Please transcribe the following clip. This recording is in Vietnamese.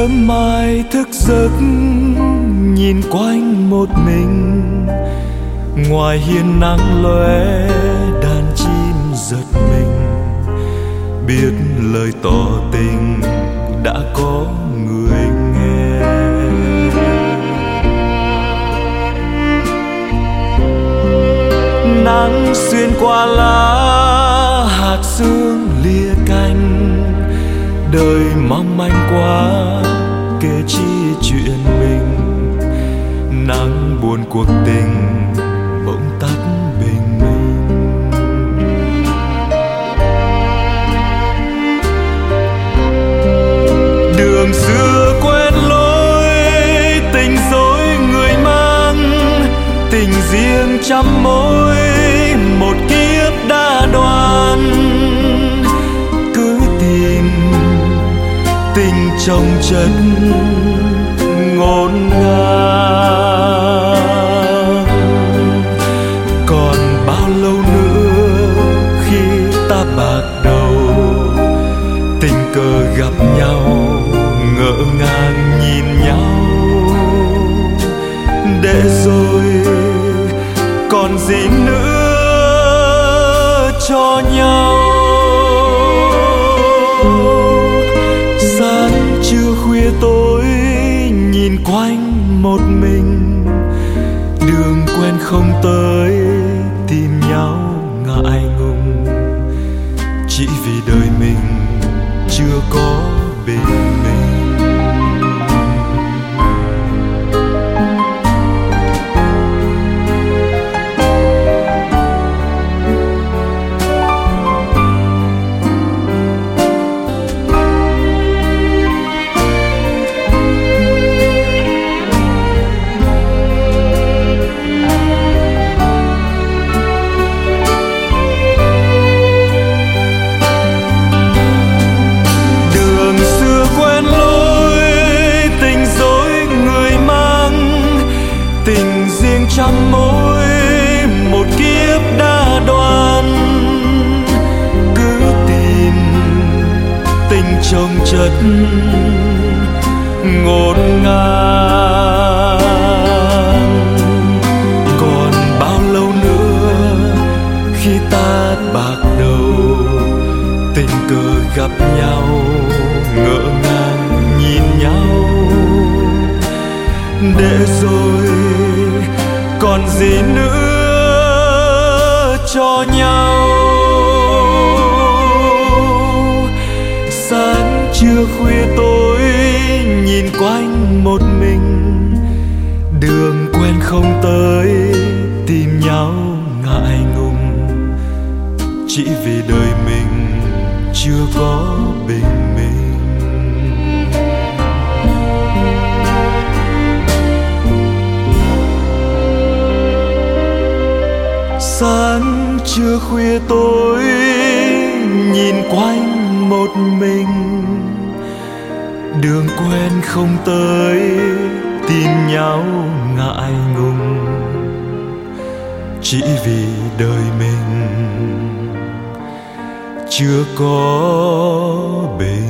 Sớm mai thức giấc nhìn quanh một mình, ngoài hiên nắng lóe đàn chim giật mình, biết lời tỏ tình đã có người nghe. Nắng xuyên qua lá, hạt sương lia cành, đời mong manh quá kể chi chuyện mình. Nắng buồn cuộc tình bỗng tắt bình minh. Đường xưa quen lối, tình dối người mang, tình riêng trăm mối, một kiếp đã đoan. Cứ tìm tình chồng chất ngổn ngang. Còn bao lâu nữa khi ta bạc đầu, tình cờ gặp nhau ngỡ ngàng nhìn nhau, để rồi còn gì nữa cho nhau. Sáng trưa khuya tối nhìn quanh một mình, đường quen không tới tìm nhau ngại ngùng, chỉ vì đời mình chưa có bình minh. Trăm mối, một kiếp đã đoan. Cứ tìm tình chồng chất ngổn ngang. Còn bao lâu nữa khi ta bạc đầu, tình cờ gặp nhau ngỡ ngàng nhìn nhau, để rồi còn gì nữa cho nhau. Sáng trưa khuya tối nhìn quanh một mình, đường quen không tới tìm nhau ngại ngùng, chỉ vì đời mình chưa có bình minh. Sáng trưa khuya tối nhìn quanh một mình, đường quen không tới tìm nhau ngại ngùng, chỉ vì đời mình chưa có bình